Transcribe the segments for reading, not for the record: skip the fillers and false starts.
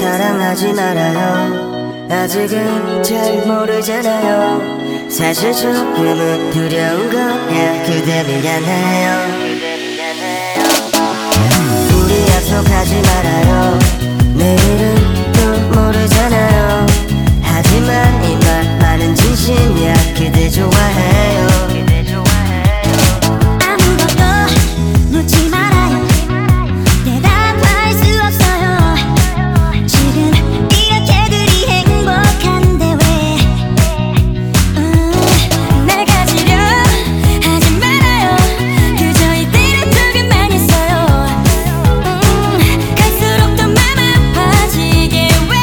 사랑하지 말아요. 아직은 잘 모르잖아요. 사실 조금은 두려운 거야. 그대 미안해요. 우리 약속하지 말아요. 내일은 또 모르잖아요. 하지만 이 말 나는 진심이야. 그대 좋아해요. 아무것도 묻지 말아요. 대답할 수 없어요. 지금 이렇게들이 행복한데 왜 날 가지려 하지 말아요. 그저 이대로 두기만 했어요. 갈수록 더 맘 아파지게 왜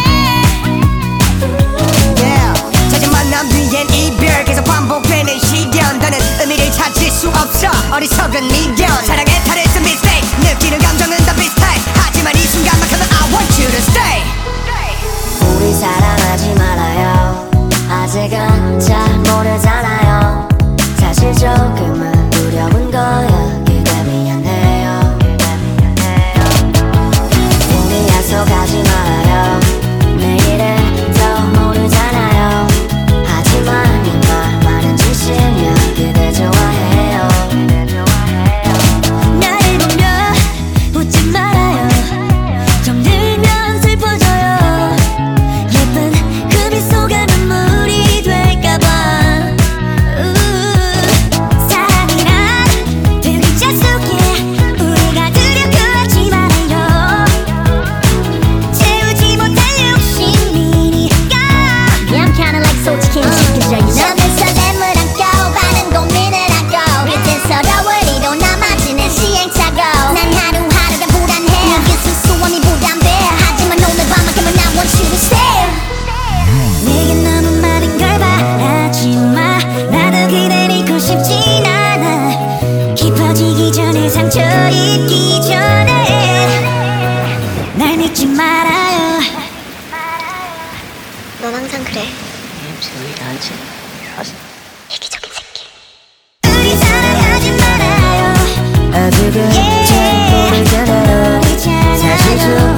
자주 만남 뒤엔 이별 계속 반복되는 시련. 더는 의미를 찾을 수 없어 어리석은 미련. 사랑의 탈을 쓴 mistake 느끼는 감정은 다 비슷해. 하지만 이 순간만큼은 I want you to stay. 우리 사랑하지 말아요. 아직은 잘 모르잖아요. 사실 조금은 두려운 거야. 그대 미안해요. 우리 약속하지 말아요. 내일은 더 모르잖아요. 하지만 이 말 나는 진심이야. 그대 좋아해요. 나를 보며 웃지 말아요. 정들면 슬퍼져요. 예쁜 그 미소가 눈물이 될까봐. 사랑이란 두 글자 속에 우리가 두렵고하지 말아요. 채우지 못할 욕심이니까. Yeah, I'm kinda like 솔직한 시기자이나. 너는 설렘을 안고 많은 고민을 안고 이젠 서러울 이로 남아지는 시행착오. 난 하루하루가 불안해. 모든 수수함이 부담돼. 하지만 오늘 밤만큼은 I want you to stay. 내게 너무 많은 걸 바라지 마. 나도 그댈 잊고 싶진 않아. 깊어지기 전에 상처 입기 전에 날 믿지 말아요. 넌 항상 그래. 이기적인 새끼. 우리 사랑하지 말아요. 아직은 잘 모르잖아요. 사실 좀